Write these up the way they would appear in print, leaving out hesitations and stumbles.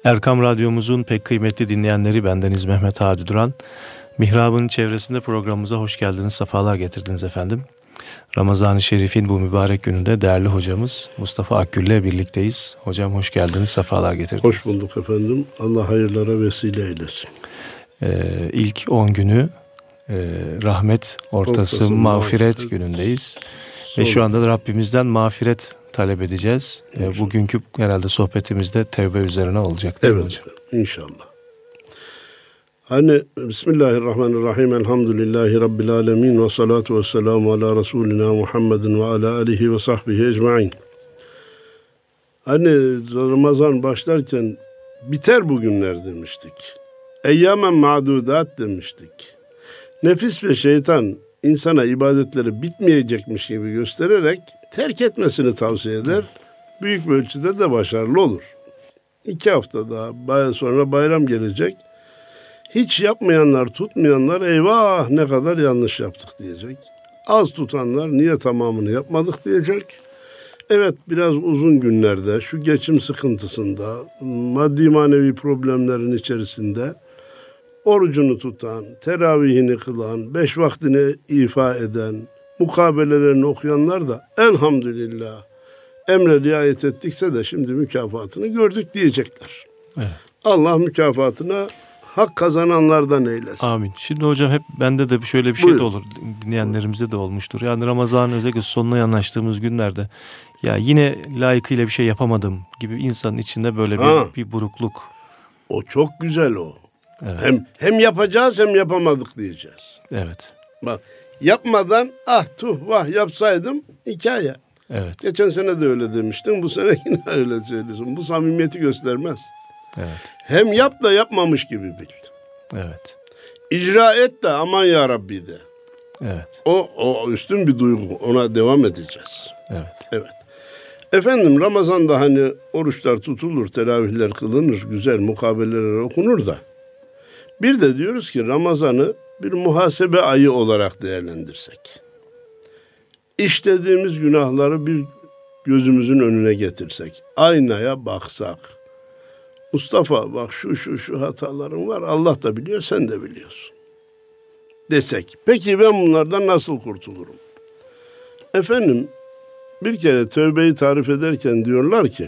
Erkam Radyomuzun pek kıymetli dinleyenleri, bendeniz Mehmet Hadi Duran. Mihrab'ın çevresinde programımıza hoş geldiniz, sefalar getirdiniz efendim. Ramazan-ı Şerif'in bu mübarek gününde değerli hocamız Mustafa Akgül ile birlikteyiz. Hocam hoş geldiniz, sefalar getirdiniz. Hoş bulduk efendim. Allah hayırlara vesile eylesin. İlk 10 günü rahmet ortası mağfiret günündeyiz. Ve şu anda da Rabbimizden mağfiret talep edeceğiz. Bugünkü herhalde sohbetimizde tevbe üzerine olacak değil mi hocam? Evet, inşallah. Hani Bismillahirrahmanirrahim. Elhamdülillahi Rabbil alemin. Ve salatu ve selamu ala Resulina Muhammedin ve ala alihi ve sahbihi ecma'in. Hani Ramazan başlarken biter bugünler demiştik. Eyyamen ma'dudat demiştik. Nefis ve şeytan insana ibadetleri bitmeyecekmiş gibi göstererek terk etmesini tavsiye eder. Büyük bir ölçüde de başarılı olur. 2 hafta daha sonra bayram gelecek. Hiç yapmayanlar, tutmayanlar eyvah ne kadar yanlış yaptık diyecek. Az tutanlar niye tamamını yapmadık diyecek. Evet, biraz uzun günlerde, şu geçim sıkıntısında, maddi manevi problemlerin içerisinde orucunu tutan, teravihini kılan, 5 vaktini ifa eden, mukabelelerini okuyanlar da elhamdülillah emre riayet ettikse de şimdi mükafatını gördük diyecekler. Evet. Allah mükafatına hak kazananlardan eylesin. Amin. Şimdi hocam hep bende de şöyle bir şey de olur. Dinleyenlerimize de olmuştur. Yani Ramazan'ın özellikle sonuna yanaştığımız günlerde ya yine layıkıyla bir şey yapamadım gibi insanın içinde böyle bir burukluk. O çok güzel o. Evet. Hem yapacağız hem yapamadık diyeceğiz. Evet. Bak, yapmadan vah yapsaydım hikaye. Evet. Geçen sene de öyle demiştin. Bu sene yine öyle söylüyorsun. Bu samimiyeti göstermez. Evet. Hem yap da yapmamış gibi bil. Evet. İcra et de aman ya Rabbi de. Evet. O üstün bir duygu. Ona devam edeceğiz. Evet. Efendim Ramazan'da hani oruçlar tutulur, teravihler kılınır, güzel mukabeleler okunur da. Bir de diyoruz ki Ramazan'ı bir muhasebe ayı olarak değerlendirsek. İşlediğimiz günahları bir gözümüzün önüne getirsek. Aynaya baksak. Mustafa bak şu hatalarım var. Allah da biliyor, sen de biliyorsun. Desek. Peki ben bunlardan nasıl kurtulurum? Efendim bir kere tövbeyi tarif ederken diyorlar ki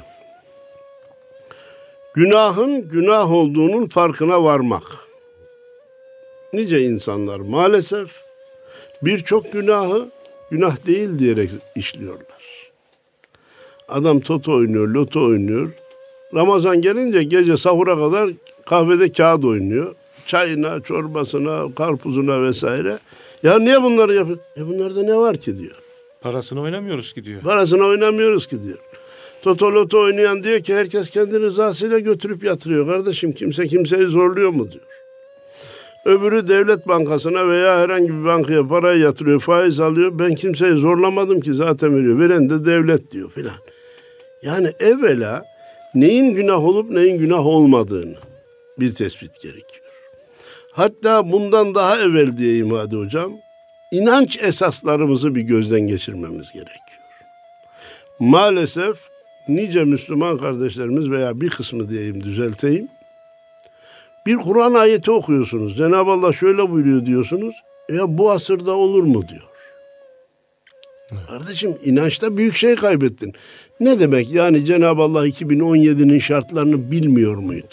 günahın günah olduğunun farkına varmak. Nice insanlar maalesef birçok günahı günah değil diyerek işliyorlar. Adam toto oynuyor, loto oynuyor. Ramazan gelince gece sahura kadar kahvede kağıt oynuyor. Çayına, çorbasına, karpuzuna vesaire. Ya niye bunları yapıyor? Bunlarda ne var ki diyor. Parasını oynamıyoruz ki diyor. Parasını oynamıyoruz ki diyor. Toto loto oynayan diyor ki herkes kendi rızasıyla götürüp yatırıyor. Kardeşim kimse kimseyi zorluyor mu diyor. Öbürü devlet bankasına veya herhangi bir bankaya parayı yatırıyor, faiz alıyor. Ben kimseyi zorlamadım ki zaten veriyor. Veren de devlet diyor filan. Yani evvela neyin günah olup neyin günah olmadığını bir tespit gerekiyor. Hatta bundan daha evvel diyeyim hadi hocam. İnanç esaslarımızı bir gözden geçirmemiz gerekiyor. Maalesef nice Müslüman kardeşlerimiz veya bir kısmı diyeyim düzelteyim. Bir Kur'an ayeti okuyorsunuz. Cenab-ı Allah şöyle buyuruyor diyorsunuz. Ya bu asırda olur mu diyor. Evet. Kardeşim inançta büyük şey kaybettin. Ne demek yani Cenab-ı Allah 2017'nin şartlarını bilmiyor muydu?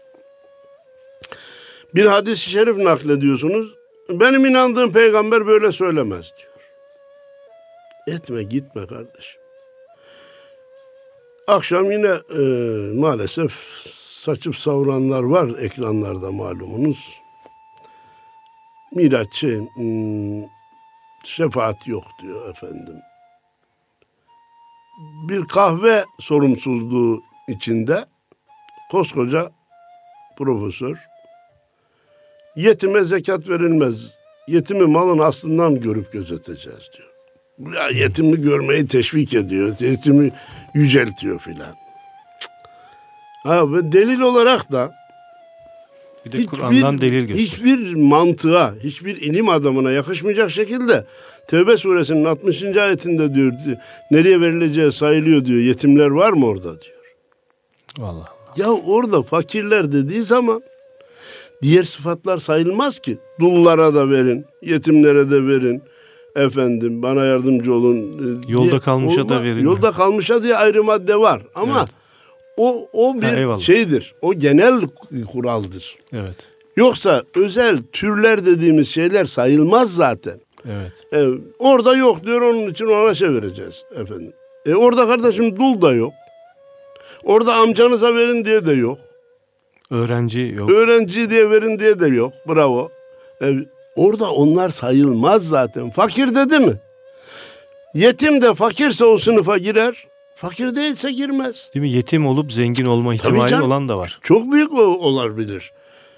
Bir hadis-i şerif naklediyorsunuz. Benim inandığım peygamber böyle söylemez diyor. Etme gitme kardeşim. Akşam yine maalesef saçıp savuranlar var ekranlarda malumunuz. Miraççı şefaat yok diyor efendim. Bir kahve sorumsuzluğu içinde koskoca profesör yetime zekat verilmez. Yetimi malın aslından görüp gözeteceğiz diyor. Ya yetimi görmeyi teşvik ediyor. Yetimi yüceltiyor filan. Ve delil olarak da bir de Kur'an'dan delil gösteriyor. Hiçbir mantığa, hiçbir ilim adamına yakışmayacak şekilde Tevbe suresinin 60. ayetinde diyor nereye verileceği sayılıyor diyor. Yetimler var mı orada diyor. Allah Allah. Ya orada fakirler dediği zaman diğer sıfatlar sayılmaz ki. Dullara da verin, yetimlere de verin. Efendim bana yardımcı olun. Yolda kalmışa da verin. Yolda kalmışa diye ayrı madde var. Ama evet, o bir şeydir. O genel kuraldır. Evet. Yoksa özel türler dediğimiz şeyler sayılmaz zaten. Evet. Orada yok diyor, onun için ona vereceğiz efendim. Orada kardeşim dul da yok. Orada amcanıza verin diye de yok. Öğrenci yok. Öğrenci diye verin diye de yok. Bravo. Orada onlar sayılmaz zaten. Fakir dedi mi? Yetim de fakirse o sınıfa girer. Fakir değilse girmez. Değil mi? Yetim olup zengin olma ihtimali olan da var. Çok büyük olabilir.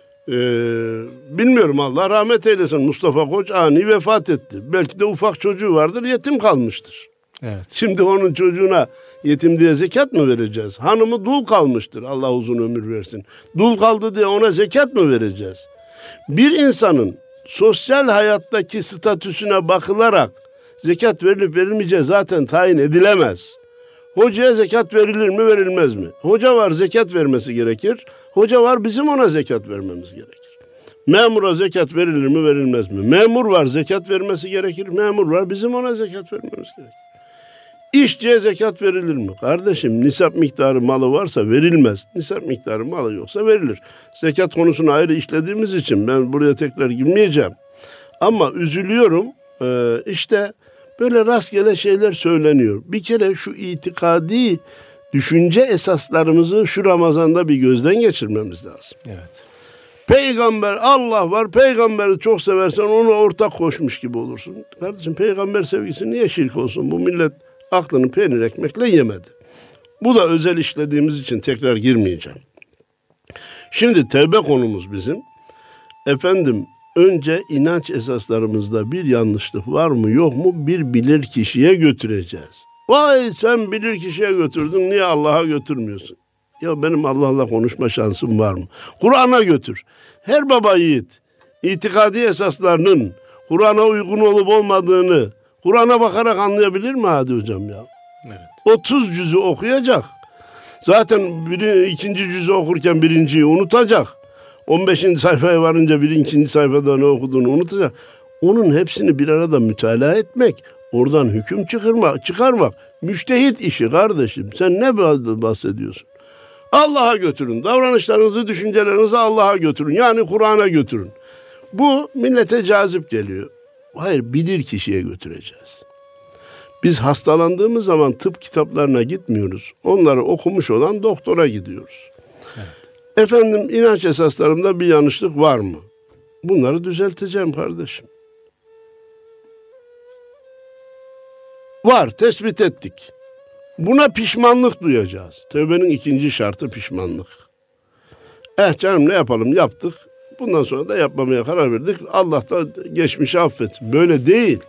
Bilmiyorum, Allah rahmet eylesin. Mustafa Koç ani vefat etti. Belki de ufak çocuğu vardır, yetim kalmıştır. Evet. Şimdi onun çocuğuna yetim diye zekat mı vereceğiz? Hanımı dul kalmıştır. Allah uzun ömür versin. Dul kaldı diye ona zekat mı vereceğiz? Bir insanın sosyal hayattaki statüsüne bakılarak zekat verilip verilmeyeceği zaten tayin edilemez. Hocaya zekat verilir mi, verilmez mi? Hoca var, zekat vermesi gerekir. Hoca var, bizim ona zekat vermemiz gerekir. Memura zekat verilir mi, verilmez mi? Memur var, zekat vermesi gerekir. Memur var, bizim ona zekat vermemiz gerekir. İşçiye zekat verilir mi? Kardeşim, nisap miktarı malı varsa verilmez. Nisap miktarı malı yoksa verilir. Zekat konusunu ayrı işlediğimiz için ben buraya tekrar girmeyeceğim. Ama üzülüyorum. İşte böyle rastgele şeyler söyleniyor. Bir kere şu itikadi düşünce esaslarımızı şu Ramazan'da bir gözden geçirmemiz lazım. Evet. Peygamber, Allah var, peygamberi çok seversen ona ortak koşmuş gibi olursun. Kardeşim, peygamber sevgisi niye şirk olsun? Bu millet aklını peynir ekmekle yemedi. Bu da özel işlediğimiz için tekrar girmeyeceğim. Şimdi tevbe konumuz bizim. Efendim, önce inanç esaslarımızda bir yanlışlık var mı yok mu bir bilir kişiye götüreceğiz. Vay, sen bilir kişiye götürdün, niye Allah'a götürmüyorsun? Ya benim Allah'la konuşma şansım var mı? Kur'an'a götür. Her baba yiğit itikadi esaslarının Kur'an'a uygun olup olmadığını Kur'an'a bakarak anlayabilir mi Hadi hocam ya? Evet. 30 cüzü okuyacak. Zaten ikinci cüzü okurken birinciyi unutacak. 15. sayfaya varınca ikinci sayfada ne okuduğunu unutacak. Onun hepsini bir arada mütalaa etmek, oradan hüküm çıkarmak müştehit işi kardeşim. Sen ne bahsediyorsun? Allah'a götürün. Davranışlarınızı, düşüncelerinizi Allah'a götürün. Yani Kur'an'a götürün. Bu millete cazip geliyor. Hayır, bilir kişiye götüreceğiz. Biz hastalandığımız zaman tıp kitaplarına gitmiyoruz. Onları okumuş olan doktora gidiyoruz. Evet. Efendim, inanç esaslarımda bir yanlışlık var mı? Bunları düzelteceğim kardeşim. Var, tespit ettik. Buna pişmanlık duyacağız. Tövbenin ikinci şartı pişmanlık. Canım ne yapalım, yaptık. Bundan sonra da yapmamaya karar verdik. Allah da geçmişi affetsin. Böyle değil.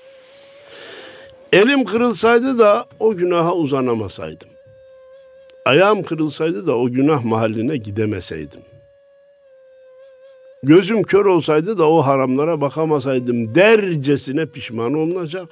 Elim kırılsaydı da o günaha uzanamasaydım. Ayağım kırılsaydı da o günah mahalline gidemeseydim. Gözüm kör olsaydı da o haramlara bakamasaydım dercesine pişman olunacak.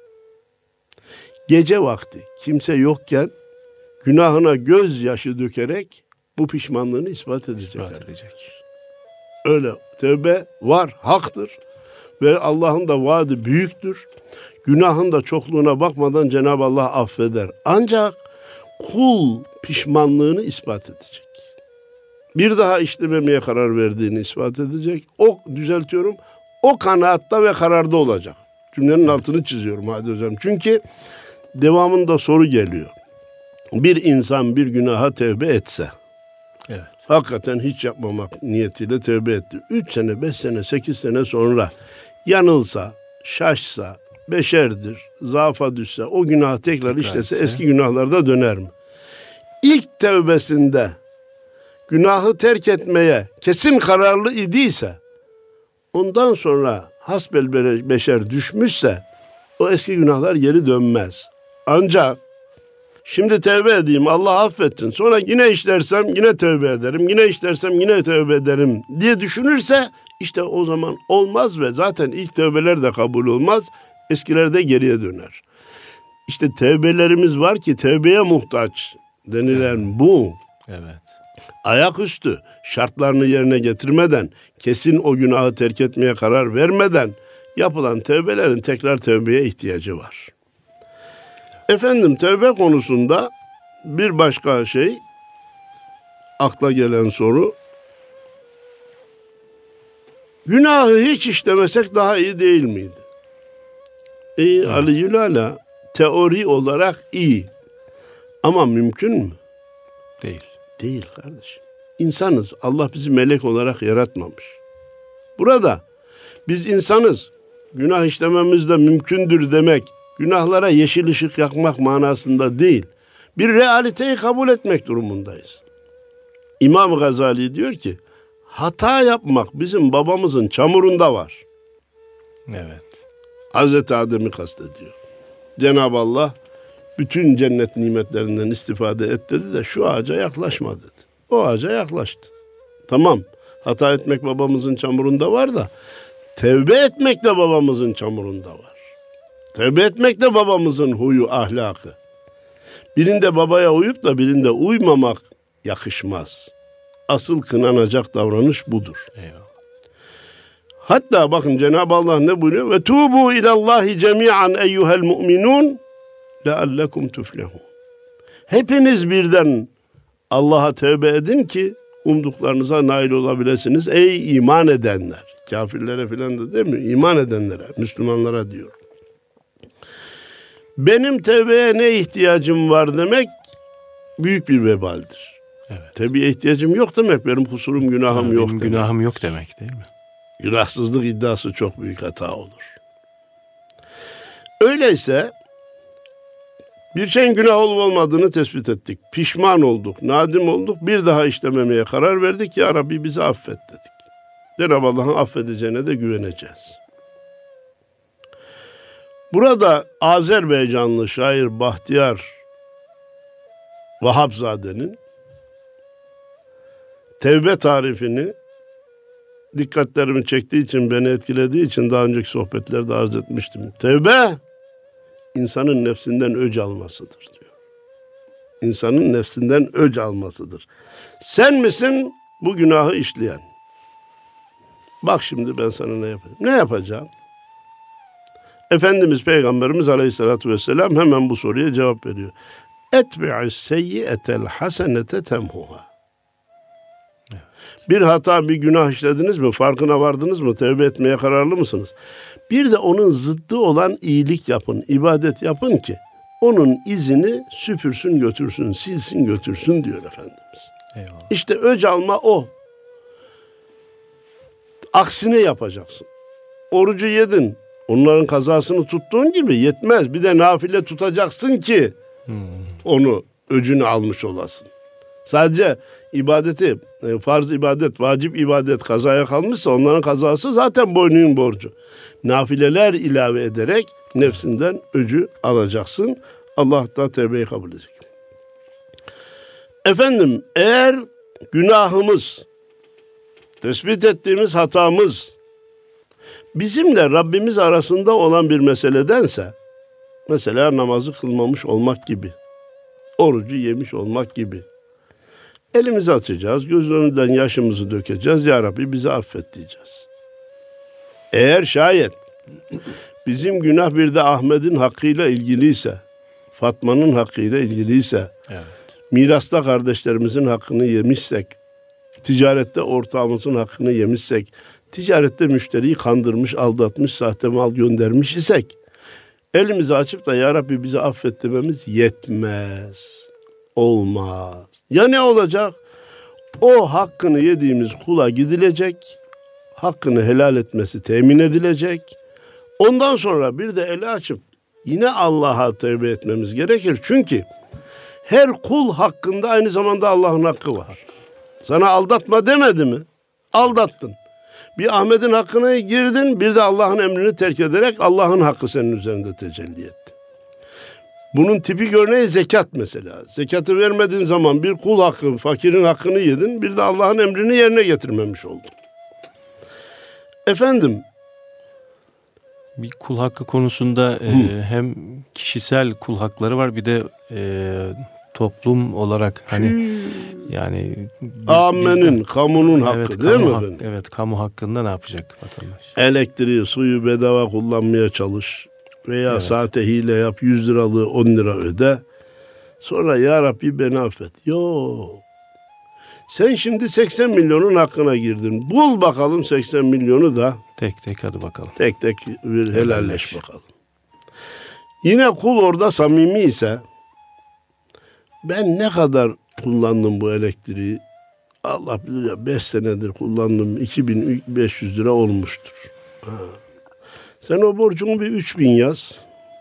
Gece vakti kimse yokken günahına gözyaşı dökerek bu pişmanlığını ispat edecek. Öyle tövbe var, haktır ve Allah'ın da vaadi büyüktür. Günahın da çokluğuna bakmadan Cenab-ı Allah affeder. Ancak kul pişmanlığını ispat edecek. Bir daha işlememeye karar verdiğini ispat edecek. O kanaatta ve kararda olacak. Cümlenin altını çiziyorum Hadi hocam. Çünkü devamında soru geliyor. Bir insan bir günaha tevbe etse, evet, hakikaten hiç yapmamak niyetiyle tevbe etti. 3 sene, 5 sene, 8 sene sonra yanılsa, şaşsa, beşerdir, zaafa düşse, o günahı tekrar işlese eski günahlarda döner mi? İlk tevbesinde günahı terk kesin kararlı idiyse, ondan sonra hasbel beşer düşmüşse o eski günahlar geri dönmez. Ancak şimdi tevbe edeyim, Allah affetsin, sonra yine işlersem yine tevbe ederim, yine işlersem yine tevbe ederim diye düşünürse işte o zaman olmaz ve zaten ilk tevbeler de kabul olmaz, eskiler de geriye döner. İşte tevbelerimiz var ki tevbeye muhtaç denilen bu. Evet. ayaküstü şartlarını yerine getirmeden, kesin o günahı terk etmeye karar vermeden yapılan tevbelerin tekrar tevbeye ihtiyacı var. Efendim, tevbe konusunda bir başka şey, akla gelen soru, günahı hiç işlemesek daha iyi değil miydi? Ali Yülala, teori olarak iyi. Ama mümkün mü? Değil. Değil kardeşim. İnsanız. Allah bizi melek olarak yaratmamış. Burada biz insanız. Günah işlememiz de mümkündür demek, günahlara yeşil ışık yakmak manasında değil. Bir realiteyi kabul etmek durumundayız. İmam Gazali diyor ki, hata yapmak bizim babamızın çamurunda var. Evet. Hazreti Adem'i kastediyor. Cenab-ı Allah bütün cennet nimetlerinden istifade et dedi de şu ağaca yaklaşma dedi. O ağaca yaklaştı. Tamam, hata etmek babamızın çamurunda var da tevbe etmek de babamızın çamurunda var. Tevbe etmek de babamızın huyu, ahlakı. Birinde babaya uyup da birinde uymamak yakışmaz. Asıl kınanacak davranış budur. Eyvallah. Hatta bakın Cenab-ı Allah ne buyuruyor? Ve tubu ilallahi cemi'an eyyuhel mu'minun leallekum tuflihun. Hepiniz birden Allah'a tevbe edin ki umduklarınıza nail olabilirsiniz. Ey iman edenler. Kafirlere filan da demiyor. İman edenlere, Müslümanlara diyor. Benim tevbeye ne ihtiyacım var demek büyük bir vebaldir. Evet. Tevbeye ihtiyacım yok demek, benim kusurum, günahım yok benim demek. günahım yok demek değil mi? Günahsızlık iddiası çok büyük hata olur. Öyleyse bir şeyin günah olup olmadığını tespit ettik. Pişman olduk, nadim olduk. Bir daha işlememeye karar verdik. Ya Rabbi bizi affet dedik. Cenab-ı Allah'ın affedeceğine de güveneceğiz. Burada Azerbaycanlı şair Bahtiyar Vahapzade'nin tevbe tarifini dikkatlerimi çektiği için, beni etkilediği için daha önceki sohbetlerde arz etmiştim. Tevbe, insanın nefsinden öc almasıdır diyor. İnsanın nefsinden öc almasıdır. Sen misin bu günahı işleyen? Bak şimdi ben sana ne yapacağım? Ne yapacağım? Efendimiz Peygamberimiz Aleyhisselatü Vesselam hemen bu soruya cevap veriyor. Etbi'is seyyiyetel hasenete temhuha. Bir hata, bir günah işlediniz mi? Farkına vardınız mı? Tevbe etmeye kararlı mısınız? Bir de onun zıddı olan iyilik yapın, ibadet yapın ki onun izini süpürsün götürsün, silsin götürsün diyor Efendimiz. Eyvallah. İşte öc alma o. Aksine yapacaksın. Orucu yedin, onların kazasını tuttuğun gibi yetmez. Bir de nafile tutacaksın ki onu, öcünü almış olasın. Sadece ibadeti, farz ibadet, vacip ibadet kazaya kalmışsa onların kazası zaten boynunun borcu. Nafileler ilave ederek nefsinden öcü alacaksın. Allah da tevbeyi kabul edecek. Efendim, eğer günahımız, tespit ettiğimiz hatamız bizimle Rabbimiz arasında olan bir meseledense, mesela namazı kılmamış olmak gibi, orucu yemiş olmak gibi, elimizi açacağız, gözlerimizden yaşımızı dökeceğiz. Ya Rabbi bizi affet diyeceğiz. Eğer şayet bizim günah bir de Ahmet'in hakkıyla ilgiliyse, Fatma'nın hakkıyla ilgiliyse, Evet. mirasta kardeşlerimizin hakkını yemişsek, ticarette ortağımızın hakkını yemişsek, ticarette müşteriyi kandırmış, aldatmış, sahte mal göndermiş isek, elimizi açıp da Ya Rabbi bizi affet dememiz yetmez. Olmaz. Ya ne olacak? O hakkını yediğimiz kula gidilecek, hakkını helal etmesi temin edilecek. Ondan sonra bir de eli açıp yine Allah'a tevbe etmemiz gerekir. Çünkü her kul hakkında aynı zamanda Allah'ın hakkı var. Sana aldatma demedi mi? Aldattın. Bir Ahmet'in hakkına girdin, bir de Allah'ın emrini terk ederek Allah'ın hakkı senin üzerinde tecelli etti. Bunun tipik örneği zekat mesela. Zekatı vermediğin zaman bir kul hakkı, fakirin hakkını yedin, bir de Allah'ın emrini yerine getirmemiş oldun. Efendim, Bir kul hakkı konusunda hem kişisel kul hakları var, bir de toplum olarak hani yani Amenin, kamunun hakkı, evet, değil mi kamu efendim? Evet, kamu hakkında ne yapacak vatandaş? Elektriği, suyu bedava kullanmaya çalış veya Evet. saate hile yap, 100 liralığı 10 lira öde. Sonra ya Rabbi beni affet. Yok. Sen şimdi 80 milyonun hakkına girdin. Bul bakalım 80 milyonu da Tek tek hadi bakalım. tek tek bir helalleş bakalım. Yine kul orada samimi ise, ben ne kadar kullandım bu elektriği? Allah bilir ya, 5 senedir kullandım. 2500 lira olmuştur. Sen o borcunu bir 3000 yaz.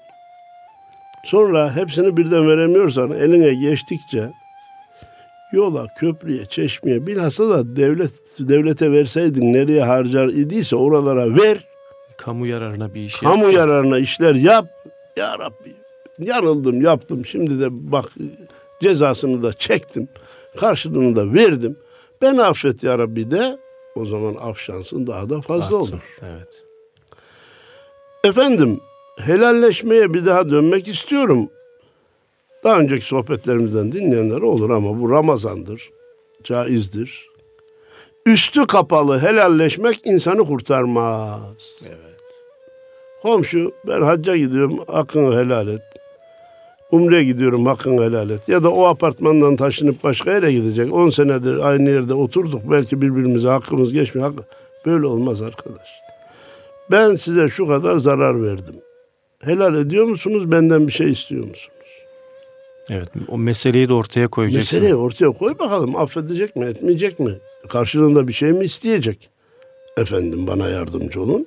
Sonra hepsini birden veremiyorsan eline geçtikçe yola, köprüye, çeşmeye, bilhassa da devlete verseydin nereye harcar idiyse oralara ver. Kamu yararına bir iş Kamu yararına işler yap. Ya Rabbi, yanıldım, yaptım. Şimdi de bak cezasını da çektim. Karşılığını da verdim. Beni affet ya Rabbi de, o zaman af şansın daha da fazla artsın. olur. Evet. Efendim, helalleşmeye bir daha dönmek istiyorum. Daha önceki sohbetlerimizden dinleyenler olur ama bu Ramazan'dır, caizdir. Üstü kapalı helalleşmek insanı kurtarmaz. Evet. Komşu, ben hacca gidiyorum, hakkını helal et. Umre'ye gidiyorum, hakkını helal et. Ya da o apartmandan taşınıp başka yere gidecek. 10 senedir aynı yerde oturduk, belki birbirimize hakkımız geçmiyor. Böyle olmaz arkadaş. Ben size şu kadar zarar verdim. Helal ediyor musunuz? Benden bir şey istiyor musunuz? Evet, o meseleyi de ortaya koyacaksın. Meseleyi ortaya koy bakalım. Affedecek mi, etmeyecek mi? Karşılığında bir şey mi isteyecek? Efendim, bana yardımcı olun.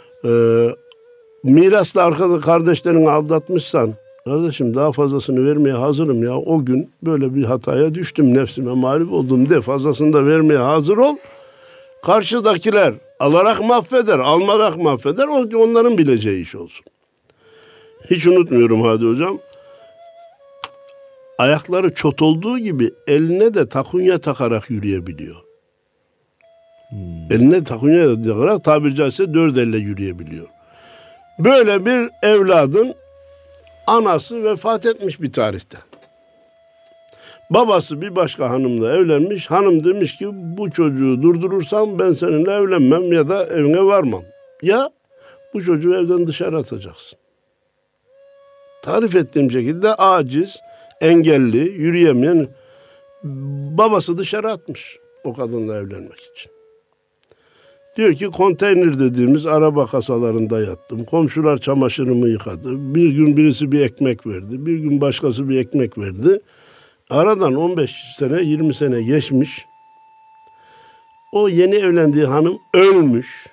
Mirasla arkada kardeşlerini aldatmışsan, kardeşim daha fazlasını vermeye hazırım ya. O gün böyle bir hataya düştüm, nefsime mağlup oldum de, fazlasını da vermeye hazır ol. Karşıdakiler alarak mı affeder, almarak mı affeder, onların bileceği iş olsun. Hiç unutmuyorum Hadi Hocam. Ayakları çot olduğu gibi eline de takunya takarak yürüyebiliyor. Eline takunya takarak, tabiri caizse 4 elle yürüyebiliyor. Böyle bir evladın anası vefat etmiş bir tarihte. Babası bir başka hanımla evlenmiş. Hanım demiş ki bu çocuğu durdurursam ben seninle evlenmem ya da evine varmam. Ya bu çocuğu evden dışarı atacaksın. Tarif ettiğim şekilde aciz, engelli, yürüyemeyen babası dışarı atmış o kadınla evlenmek için. Diyor ki konteyner dediğimiz araba kasalarında yattım. Komşular çamaşırımı yıkadı. Bir gün birisi bir ekmek verdi. Bir gün başkası bir ekmek verdi. Aradan 15 sene, 20 sene geçmiş. O yeni evlendiği hanım ölmüş.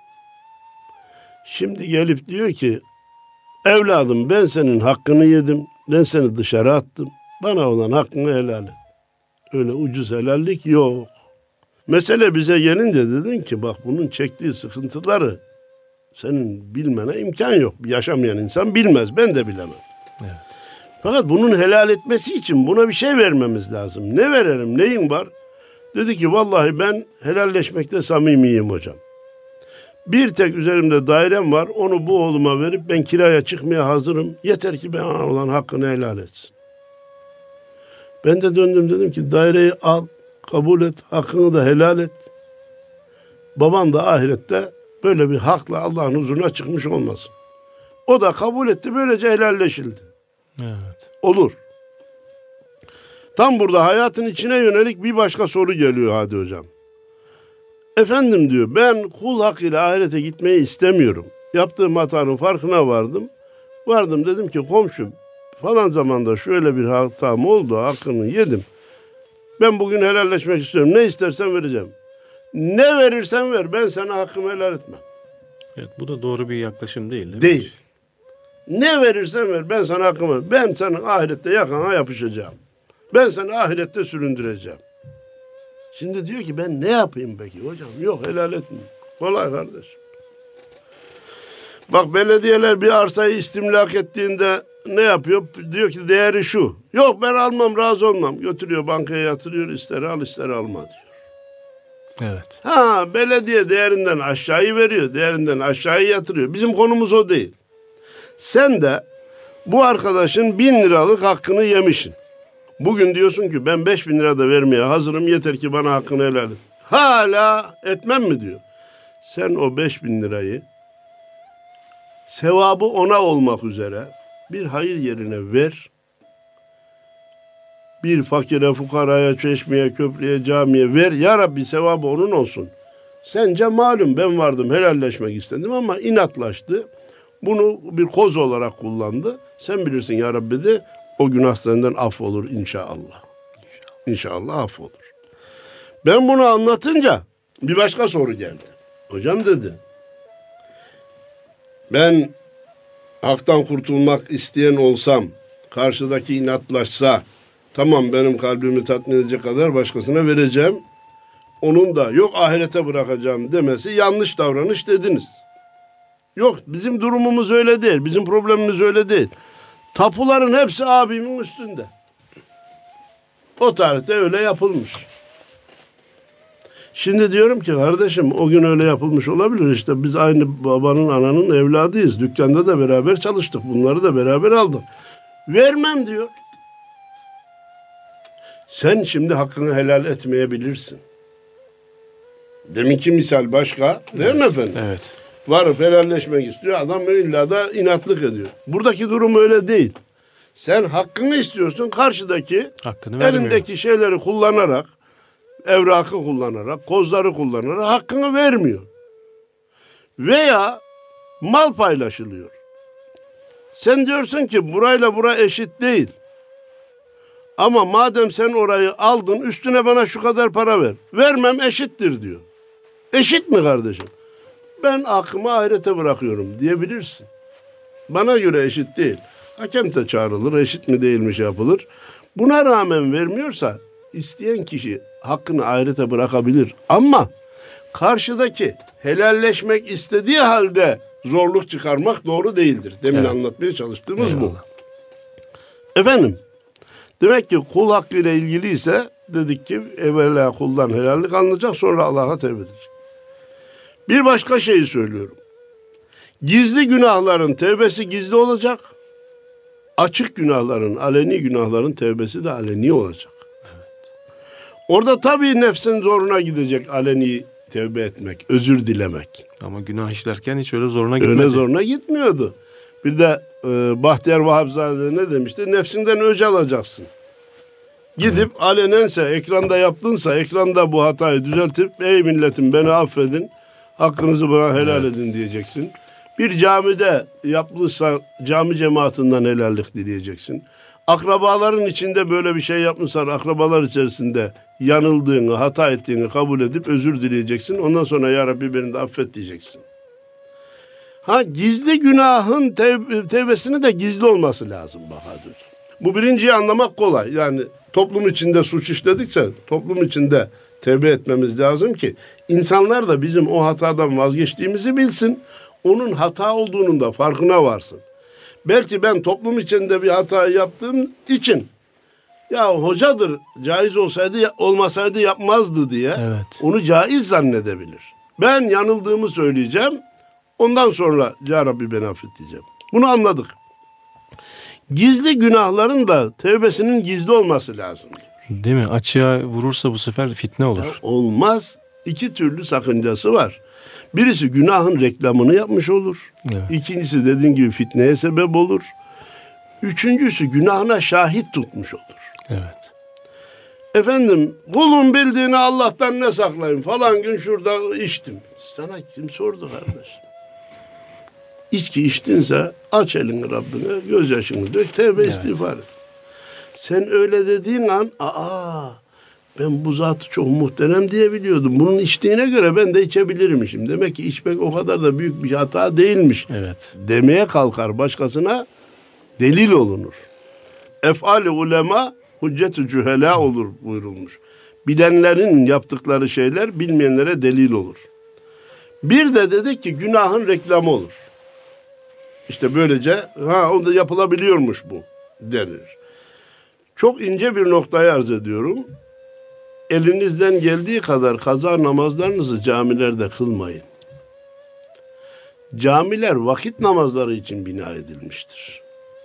Şimdi gelip diyor ki, evladım ben senin hakkını yedim. Ben seni dışarı attım. Bana olan hakkını helal et. Öyle ucuz helallik yok. Mesele bize gelince dedin ki bak bunun çektiği sıkıntıları senin bilmene imkan yok. Yaşamayan insan bilmez. Ben de bilemem. Evet. Fakat bunun helal etmesi için buna bir şey vermemiz lazım. Ne verelim? Neyin var? Dedi ki vallahi ben helalleşmekte samimiyim hocam. Bir tek üzerimde dairem var. Onu bu oğluma verip ben kiraya çıkmaya hazırım. Yeter ki bana olan hakkını helal etsin. Ben de döndüm dedim ki daireyi al, kabul et, hakkını da helal et. Baban da ahirette böyle bir hakla Allah'ın huzuruna çıkmış olmasın. O da kabul etti, böylece helalleşildi. Evet. Olur. Tam burada hayatın içine yönelik bir başka soru geliyor Hadi Hocam. Efendim diyor, ben kul hakkıyla ahirete gitmeyi istemiyorum. Yaptığım hatanın farkına vardım. Vardım dedim ki komşum falan zamanda şöyle bir hatam oldu, hakkını yedim. Ben bugün helalleşmek istiyorum. Ne istersen vereceğim. Ne verirsen ver, ben sana hakkımı helal etmem. Evet, bu da doğru bir yaklaşım değil mi? Değil. Ne verirsen ver, ben sana hakkımı, ben senin ahirette yakana yapışacağım. Ben seni ahirette süründüreceğim. Şimdi diyor ki ben ne yapayım peki hocam? Yok helal etmeyeyim. Kolay kardeşim. Bak belediyeler bir arsayı istimlak ettiğinde ne yapıyor? Diyor ki değeri şu. Yok ben almam, razı olmam. Götürüyor bankaya yatırıyor, ister al ister alma diyor. Evet. Ha, belediye değerinden aşağıyı veriyor, değerinden aşağıyı yatırıyor. Bizim konumuz o değil. Sen de bu arkadaşın 1000 liralık hakkını yemişsin. Bugün diyorsun ki ben 5.000 lira da vermeye hazırım, yeter ki bana hakkını helal et. Hala etmem mi diyor. Sen o 5.000 lirayı sevabı ona olmak üzere bir hayır yerine ver. Bir fakire, fukaraya, çeşmeye, köprüye, camiye ver. Ya Rabbi sevabı onun olsun. Sence malum ben vardım, helalleşmek istedim ama inatlaştı. Bunu bir koz olarak kullandı. Sen bilirsin ya Rabbi de, o günah senden affolur inşallah. İnşallah affolur. Ben bunu anlatınca bir başka soru geldi. Hocam dedi, ben haktan kurtulmak isteyen olsam, karşıdaki inatlaşsa, tamam benim kalbimi tatmin edecek kadar başkasına vereceğim. Onun da yok ahirete bırakacağım demesi yanlış davranış dediniz. Yok, bizim durumumuz öyle değil. Bizim problemimiz öyle değil. Tapuların hepsi abimin üstünde. O tarihte öyle yapılmış. Şimdi diyorum ki kardeşim, o gün öyle yapılmış olabilir. İşte biz aynı babanın, ananın evladıyız. Dükkanda da beraber çalıştık. Bunları da beraber aldık. Vermem diyor. Sen şimdi hakkını helal etmeyebilirsin. Deminki misal başka, değil mi efendim? Evet. Varıp helalleşmek istiyor. Adam illa da inatlık ediyor. Buradaki durum öyle değil. Sen hakkını istiyorsun. Karşıdaki Hakkını elindeki şeyleri kullanarak, evrakı kullanarak, kozları kullanarak hakkını vermiyor. Veya mal paylaşılıyor. Sen diyorsun ki burayla bura eşit değil. Ama madem sen orayı aldın, üstüne bana şu kadar para ver. Vermem, eşittir diyor. Eşit mi kardeşim? Ben hakkımı ahirete bırakıyorum diyebilirsin. Bana göre eşit değil. Hakem de çağrılır, eşit mi değil mi yapılır. Buna rağmen vermiyorsa isteyen kişi hakkını ahirete bırakabilir. Ama karşıdaki helalleşmek istediği halde zorluk çıkarmak doğru değildir. Demin anlatmaya çalıştığımız bu. Efendim, demek ki kul hakkıyla ilgiliyse dedik ki evvela kuldan helallik alınacak, sonra Allah'a tevbe edecek. Bir başka şeyi söylüyorum. Gizli günahların tevbesi gizli olacak. Açık günahların, aleni günahların tevbesi de aleni olacak. Evet. Orada tabii nefsin zoruna gidecek aleni tevbe etmek, özür dilemek. Ama günah işlerken hiç öyle zoruna gitmedi. Öyle zoruna gitmiyordu. Bir de Bahtiyar Vahapzade ne demişti? Nefsinden öc alacaksın. Gidip alenense, ekranda yaptınsa, ekranda bu hatayı düzeltip ey milletim beni affedin, hakkınızı bana helal edin diyeceksin. Bir camide yapılırsa cami cemaatinden helallik dileyeceksin. Akrabaların içinde böyle bir şey yapmışsan akrabalar içerisinde yanıldığını, hata ettiğini kabul edip özür dileyeceksin. Ondan sonra ya Rabbi beni de affet diyeceksin. Gizli günahın tevbesini de gizli olması lazım Bahadır. Bu birinciyi anlamak kolay. Yani toplum içinde suç işledikçe toplum içinde tevbe etmemiz lazım ki insanlar da bizim o hatadan vazgeçtiğimizi bilsin. Onun hata olduğunun da farkına varsın. Belki ben toplum içinde bir hata yaptığım için ya hocadır, caiz olsaydı olmasaydı yapmazdı diye onu caiz zannedebilir. Ben yanıldığımı söyleyeceğim. Ondan sonra ya Rabbi beni affet diyeceğim. Bunu anladık. Gizli günahların da tevbesinin gizli olması lazım. Değil mi? Açığa vurursa bu sefer fitne olur. Ya olmaz. İki türlü sakıncası var. Birisi günahın reklamını yapmış olur. Evet. İkincisi dediğin gibi fitneye sebep olur. Üçüncüsü günahına şahit tutmuş olur. Evet. Efendim kulun bildiğini Allah'tan ne saklayayım falan gün şurada içtim. Sana kim sordu kardeş? İçki içtinse aç elini Rabbine, gözyaşını dök, tevbe istiğfar et. Sen öyle dediğin an ben bu zatı çok muhterem diye biliyordum. Bunun içtiğine göre ben de içebilirmişim. Demek ki içmek o kadar da büyük bir hata değilmiş. Evet. Demeye kalkar başkasına delil olunur. Ef'al-i ulema hüccet-ü cühela olur buyurulmuş. Bilenlerin yaptıkları şeyler bilmeyenlere delil olur. Bir de dedik ki günahın reklamı olur. İşte böylece o da yapılabiliyormuş bu denir. Çok ince bir noktayı arz ediyorum. Elinizden geldiği kadar kaza namazlarınızı camilerde kılmayın. Camiler vakit namazları için bina edilmiştir.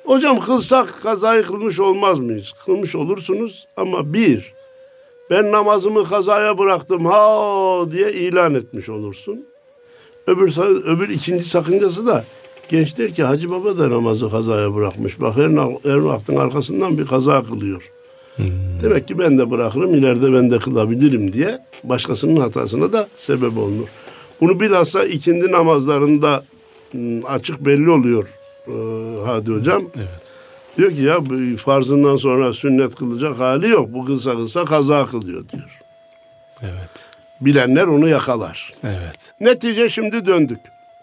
Hocam kılsak kazayı kılmış olmaz mıyız? Kılmış olursunuz ama ben namazımı kazaya bıraktım diye ilan etmiş olursun. Öbür ikinci sakıncası da genç der ki Hacı Baba da namazı kazaya bırakmış. Bak her vaktin arkasından bir kaza kılıyor. Demek ki ben de bırakırım, ileride ben de kılabilirim diye başkasının hatasına da sebep olunur. Bunu bilhassa ikindi namazlarında açık belli oluyor Hadi Hocam. Evet. Diyor ki ya farzından sonra sünnet kılacak hali yok. Bu kılsa kaza kılıyor diyor. Evet. Bilenler onu yakalar. Evet. Netice şimdi döndük.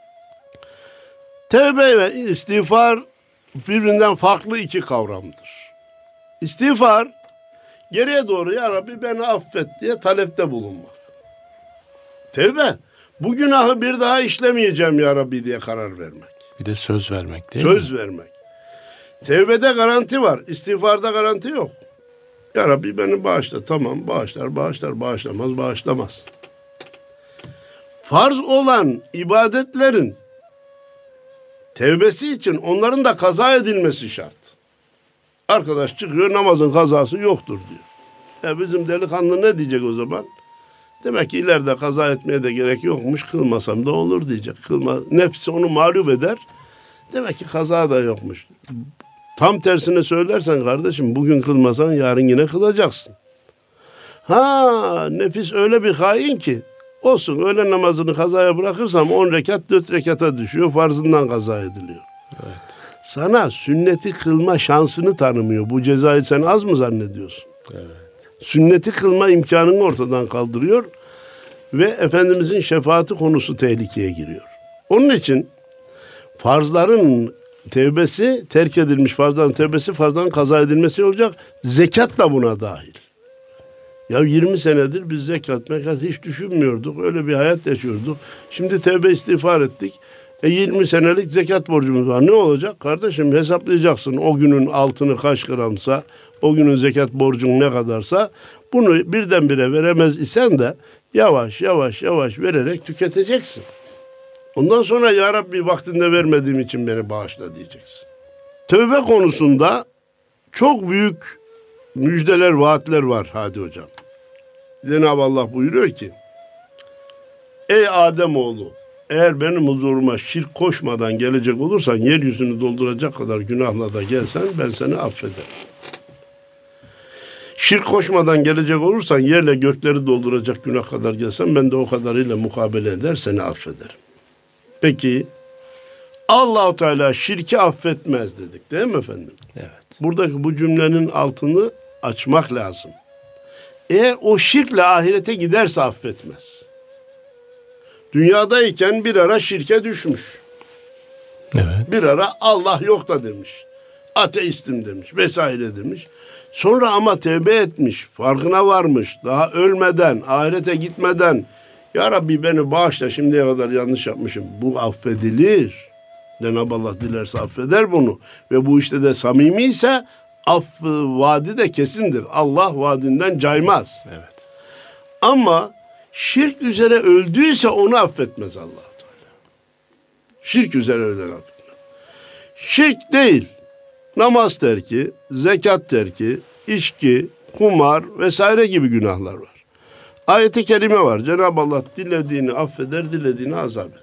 Tevbe ve istiğfar birbirinden farklı iki kavramdır. İstiğfar geriye doğru ya Rabbi beni affet diye talepte bulunmak. Tevbe bu günahı bir daha işlemeyeceğim ya Rabbi diye karar vermek. Bir de söz vermek değil mi? Söz vermek. Tevbede garanti var. İstiğfarda garanti yok. Ya Rabbi beni bağışla. Tamam bağışlar. Bağışlamaz. Farz olan ibadetlerin tevbesi için onların da kaza edilmesi şart. Arkadaş çıkıyor namazın kazası yoktur diyor. Bizim delikanlı ne diyecek o zaman? Demek ki ileride kaza etmeye de gerek yokmuş. Kılmasam da olur diyecek. Nefsi onu mağlup eder. Demek ki kaza da yokmuş. Tam tersine söylersen kardeşim bugün kılmasan yarın yine kılacaksın. Nefis öyle bir hain ki olsun öğle namazını kazaya bırakırsam 10 rekat 4 rekata düşüyor. Farzından kaza ediliyor. Evet. Sana sünneti kılma şansını tanımıyor. Bu cezayı sen az mı zannediyorsun? Evet. Sünneti kılma imkanını ortadan kaldırıyor ve Efendimizin şefaati konusu tehlikeye giriyor. Onun için farzların tevbesi, terk edilmiş farzların tevbesi, farzların kaza edilmesi olacak. Zekat da buna dahil. Ya 20 senedir biz zekat hiç düşünmüyorduk. Öyle bir hayat yaşıyorduk. Şimdi tevbe istiğfar ettik. 20 senelik zekat borcumuz var. Ne olacak? Kardeşim hesaplayacaksın. O günün altını kaç gramsa, o günün zekat borcun ne kadarsa bunu birdenbire veremez isen de yavaş vererek tüketeceksin. Ondan sonra ya Rabbi vaktinde vermediğim için beni bağışla diyeceksin. Tövbe konusunda çok büyük müjdeler, vaatler var Hadi Hocam. Cenab-ı Allah buyuruyor ki ey Ademoğlu eğer benim huzuruma şirk koşmadan gelecek olursan yeryüzünü dolduracak kadar günahla da gelsen ben seni affederim. Şirk koşmadan gelecek olursan yerle gökleri dolduracak günah kadar gelsen ben de o kadarıyla mukabele eder seni affederim. Peki Allah-u Teala şirki affetmez dedik değil mi efendim? Evet. Buradaki bu cümlenin altını açmak lazım. Eğer o şirkle ahirete giderse affetmez. Dünyadayken bir ara şirke düşmüş. Evet. Bir ara Allah yok da demiş. Ateistim demiş vesaire demiş. Sonra ama tevbe etmiş, farkına varmış. Daha ölmeden, ahirete gitmeden ya Rabbi beni bağışla şimdiye kadar yanlış yapmışım. Bu affedilir. Cenab-ı Allah dilerse affeder bunu. Ve bu işte de samimi ise vaadi de kesindir. Allah vaadinden caymaz. Evet. Ama şirk üzere öldüyse onu affetmez Allah-u Teala. Şirk üzere ölen affetmez. Şirk değil. Namaz terki, zekat terki, içki, kumar vesaire gibi günahlar var. Ayet-i kerime var. Cenab-ı Allah dilediğini affeder, dilediğini azap eder.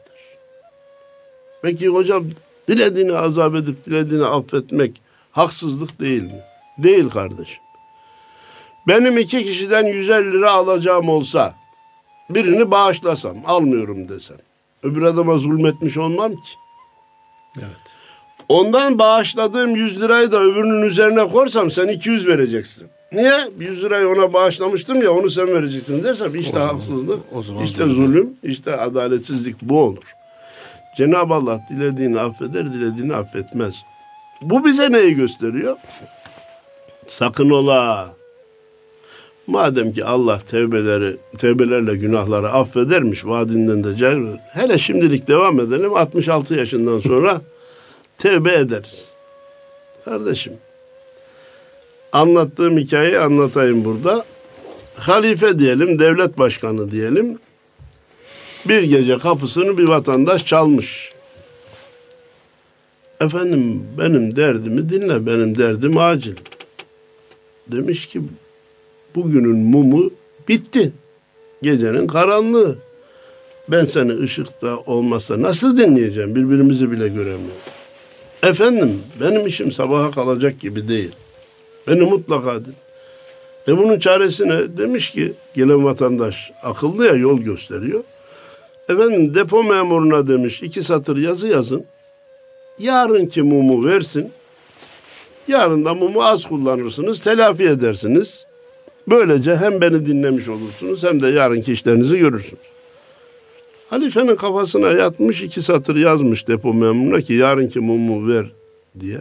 Peki hocam dilediğini azap edip dilediğini affetmek haksızlık değil mi? Değil kardeşim. Benim 2 kişiden 150 lira alacağım olsa birini bağışlasam, almıyorum desem. Öbür adama zulmetmiş olmam ki. Evet. Ondan bağışladığım 100 lirayı da öbürünün üzerine korsam sen 200 vereceksin. Niye? 100 lirayı ona bağışlamıştım ya onu sen vereceksin dersem işte haksızlık, işte zulüm, işte adaletsizlik bu olur. Cenab-ı Allah dilediğini affeder, dilediğini affetmez. Bu bize neyi gösteriyor? Sakın ola. Madem ki Allah tevbelerle günahları affedermiş, vaadinden de cayır. Hele şimdilik devam edelim. 66 yaşından sonra tevbe ederiz. Kardeşim, anlattığım hikayeyi anlatayım burada. Halife diyelim, devlet başkanı diyelim. Bir gece kapısını bir vatandaş çalmış. Efendim benim derdimi dinle, benim derdim acil. Demiş ki bugünün mumu bitti. Gecenin karanlığı. Ben seni ışıkta olmasa nasıl dinleyeceğim? Birbirimizi bile göremiyoruz. Efendim benim işim sabaha kalacak gibi değil. Beni mutlaka din. Bunun çaresine demiş ki gelen vatandaş akıllı ya, yol gösteriyor. Efendim depo memuruna demiş 2 satır yazı yazın. Yarınki mumu versin. Yarın da mumu az kullanırsınız, telafi edersiniz. Böylece hem beni dinlemiş olursunuz hem de yarınki işlerinizi görürsünüz. Halifenin kafasına yatmış 2 satır yazmış depo memuruna ki yarınki mumu ver diye.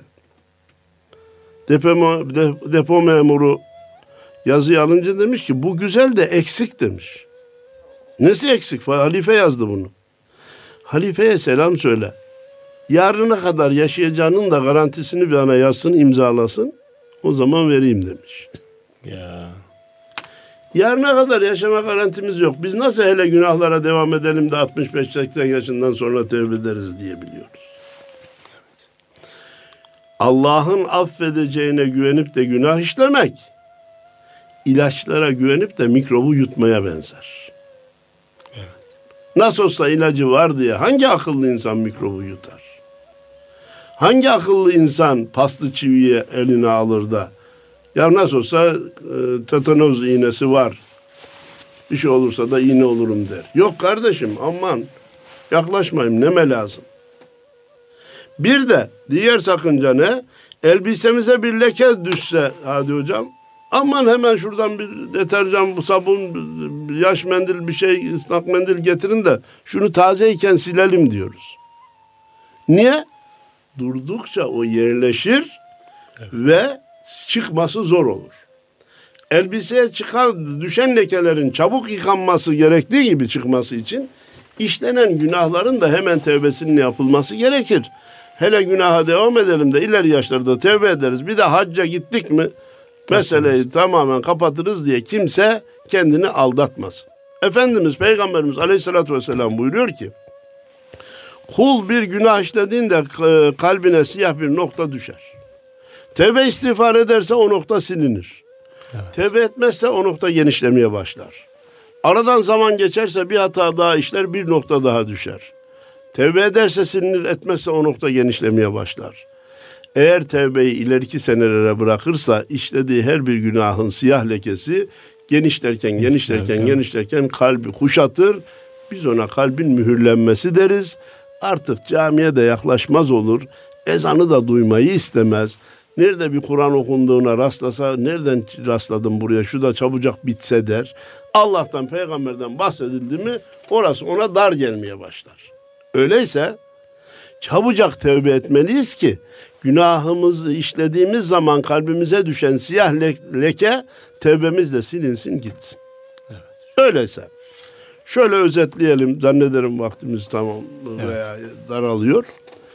Depo memuru yazıyı alınca demiş ki bu güzel de eksik demiş. Nesi eksik? Halife yazdı bunu. Halifeye selam söyle. Yarına kadar yaşayacağının da garantisini bana yazsın, imzalasın. O zaman vereyim demiş. Ya. Yarına kadar yaşama garantimiz yok. Biz nasıl hele günahlara devam edelim de 65-80 yaşından sonra tevbe ederiz diye biliyoruz. Allah'ın affedeceğine güvenip de günah işlemek, ilaçlara güvenip de mikrobu yutmaya benzer. Evet. Nasıl olsa ilacı var diye hangi akıllı insan mikrobu yutar? Hangi akıllı insan paslı çiviye eline alır da ya nasıl olsa tetanoz iğnesi var, bir şey olursa da iğne olurum der. Yok kardeşim, aman yaklaşmayayım, neme lazım. Bir de diğer sakınca ne? Elbisemize bir leke düşse hadi hocam, aman hemen şuradan bir deterjan, sabun, yaş mendil, bir şey, ıslak mendil getirin de şunu tazeyken silelim diyoruz. Niye? Durdukça o yerleşir, evet, ve çıkması zor olur. Elbiseye düşen lekelerin çabuk yıkanması gerektiği gibi çıkması için işlenen günahların da hemen tevbesinin yapılması gerekir. Hele günaha devam edelim de ileri yaşlarda tevbe ederiz. Bir de hacca gittik mi meseleyi tamamen kapatırız diye kimse kendini aldatmasın. Efendimiz Peygamberimiz Aleyhisselatü Vesselam buyuruyor ki kul bir günah işlediğinde kalbine siyah bir nokta düşer. Tevbe istiğfar ederse o nokta silinir. Evet. Tevbe etmezse o nokta genişlemeye başlar. Aradan zaman geçerse bir hata daha işler, bir nokta daha düşer. Tevbe ederse silinir, etmezse o nokta genişlemeye başlar. Eğer tevbeyi ileriki senelere bırakırsa işlediği her bir günahın siyah lekesi genişlerken kalbi kuşatır. Biz ona kalbin mühürlenmesi deriz. Artık camiye de yaklaşmaz olur. Ezanı da duymayı istemez. Nerede bir Kur'an okunduğuna rastlasa, nereden rastladım buraya, şu da çabucak bitse der. Allah'tan, peygamberden bahsedildi mi orası ona dar gelmeye başlar. Öyleyse çabucak tövbe etmeliyiz ki günahımızı işlediğimiz zaman kalbimize düşen siyah leke tövbemizle silinsin gitsin. Evet. Öyleyse şöyle özetleyelim, zannederim vaktimiz tamam veya daralıyor.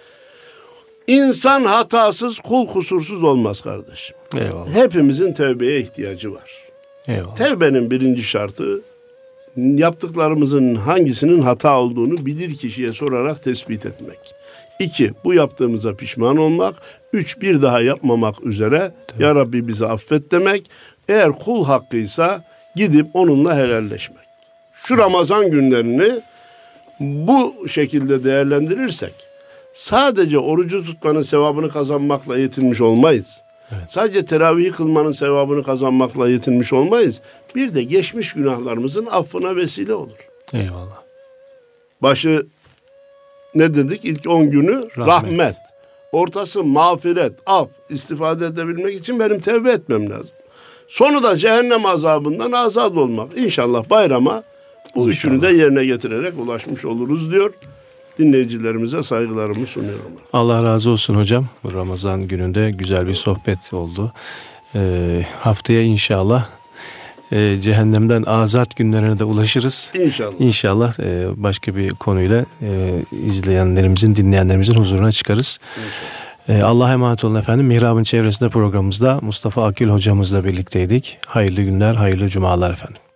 İnsan hatasız, kul kusursuz olmaz kardeşim. Eyvallah. Hepimizin tevbeye ihtiyacı var. Eyvallah. Tevbenin birinci şartı yaptıklarımızın hangisinin hata olduğunu bilir kişiye sorarak tespit etmek. 2, bu yaptığımıza pişman olmak. 3, bir daha yapmamak üzere tabii, ya Rabbi bizi affet demek. Eğer kul hakkıysa gidip onunla helalleşmek. Şu Ramazan günlerini bu şekilde değerlendirirsek sadece orucu tutmanın sevabını kazanmakla yetinmiş olmayız. Evet. Sadece teravihi kılmanın sevabını kazanmakla yetinmiş olmayız. Bir de geçmiş günahlarımızın affına vesile olur. Eyvallah. Başı ne dedik? İlk 10 günü rahmet. Ortası mağfiret, af, istifade edebilmek için benim tevbe etmem lazım. Sonu da cehennem azabından azad olmak. İnşallah bayrama bu üçünü de yerine getirerek ulaşmış oluruz diyor. Dinleyicilerimize saygılarımı sunuyorum. Allah razı olsun hocam. Bu Ramazan gününde güzel bir sohbet oldu. Haftaya inşallah cehennemden azat günlerine de ulaşırız. İnşallah. İnşallah başka bir konuyla izleyenlerimizin, dinleyenlerimizin huzuruna çıkarız. Allah'a emanet olun efendim. Mihrab'ın çevresinde programımızda Mustafa Akgül hocamızla birlikteydik. Hayırlı günler, hayırlı cumalar efendim.